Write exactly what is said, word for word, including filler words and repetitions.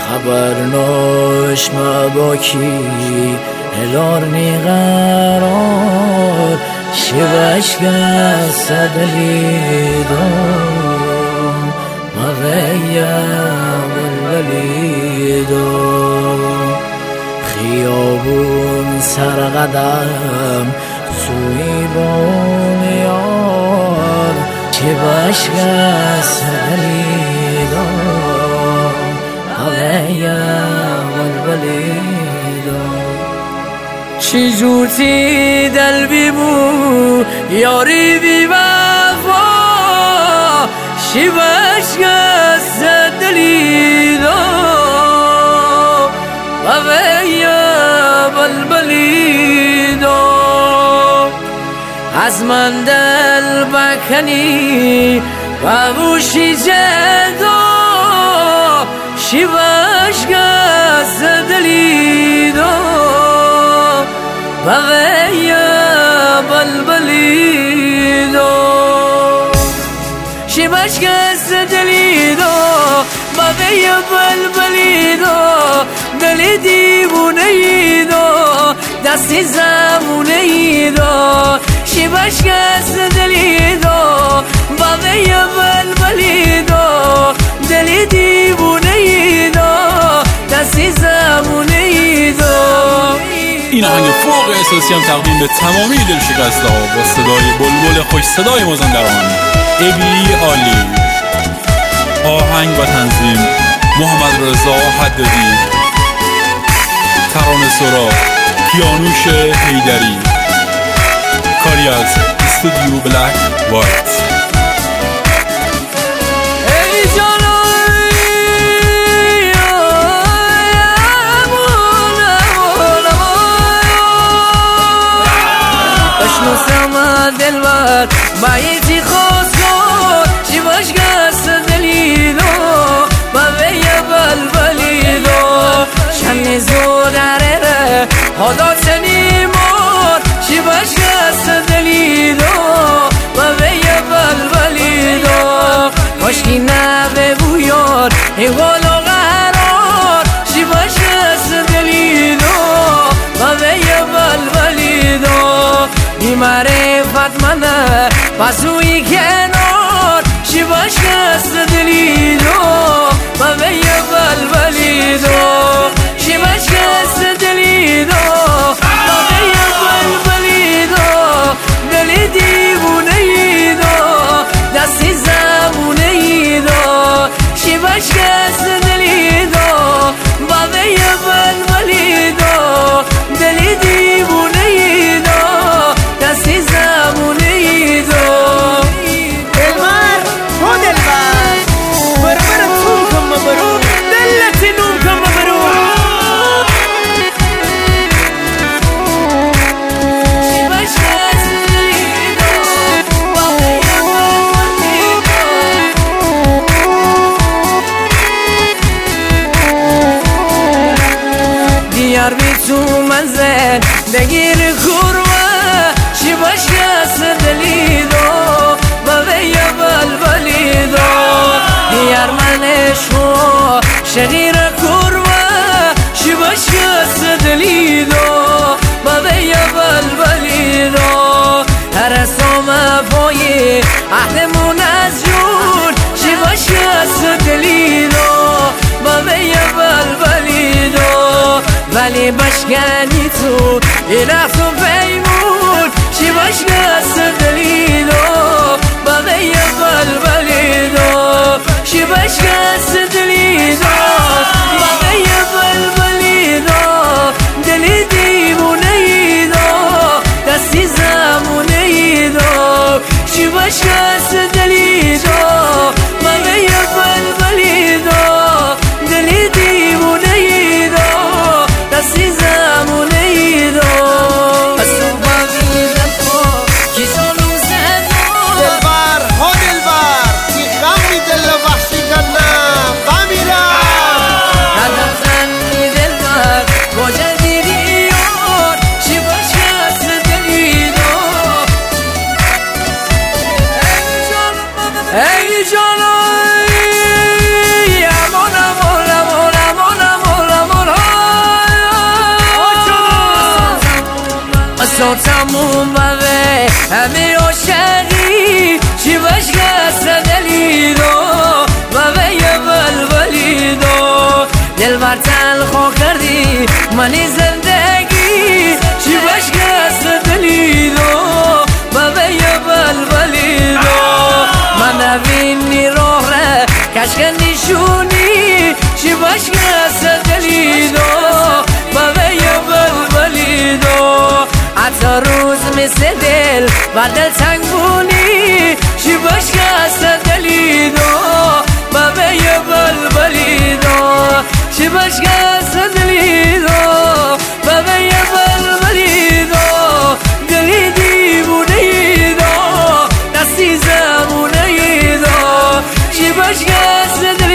خبرناش مباکی هلارنی قرار شبش گست دلیدم مویم الولیدم خیابون سرقدم سوی بانیار شبش گست دلیدم مویم الولیدم چی جوتی دل بی بو یاری بی وفا شی بشکست دلیدم و ویم البلیدم از من دل بکنی و بوشی جدا شی بشکست دلیدم و ویم البلیدم شی بشکست دلیدم و ویم البلیدم دل دیوونه ایدم دستی زمونه ایدم شی بشکست دلیدم و ویم البلیدم دل دیوونه ایدم دستی زمونه ایدم. این آهنگ فوق احساسی هم تقدیم به تمامی دلشکسته ها با صدای بلبل خوش صدای مازندران ابی عالی. آهنگ و تنظیم محمد رضا حدادی، ترانه سرا کیانوش حیدری، کاری از استودیو بلک وایت. دلبر بایدی خواست کن چی بشکست دلیدم و ویم البلیدم شمی زودره ره حدات نیمار چی بشکست دلیدم و ویم البلیدم کاشکی نبه بویار ایوالا قرار چی بشکست دلیدم و ویم البلیدم بی معرفت منه پسوی کنار شی بشکست دلیدم و ویم البلیدم شی بشکست دلیدم و ویم البلیدم دل دیوونه ایدم دستی زمونه ایدم شی بشکست دلیدم و ویم البلیدم دل دیوونه ایدم دستی زمونه ایدم. دلبر هو دلبر بربرم توم کم برو دلتی نوم کم برو شی بشکست دلیدم و ویم البلیدم دیار بی تو منزل بگیر کورمه شی بشکست دلیدم و ویم البلیدم دیار منشو شغیر کورمه شی بشکست دلیدم و ویم البلیدم هر سام پایی اهلمون از جون شی بشکست دلیدم و ویم البلیدم ولی بشکنی تو این افتون پیمون شی بشکست دلیدم و ویم البلیدم شی بشکست دلیدم و ویم البلیدم دل دیوونه ایدم دستی زمونه ایدم شی بشکست دلیدم و ویم البلیدم دل دیوونه ایدم دستی زمونه ایدم. از تو باقیدم کن کی جانو زدم منی زندگی چی باشگاه دلیدو بابای بلبلیدو من نبینی روح ره کشکن نشونی چی باشگاه دلیدو بابای بلبلیدو حتی روز مثل دل و دل تنگ بونی چی باشگاه دلیدو بابای بلبلیدو چی باشگاه دلیدو بابای بلبلیدو دلی دیوونیدو دستی زمونیدو چی باشگاه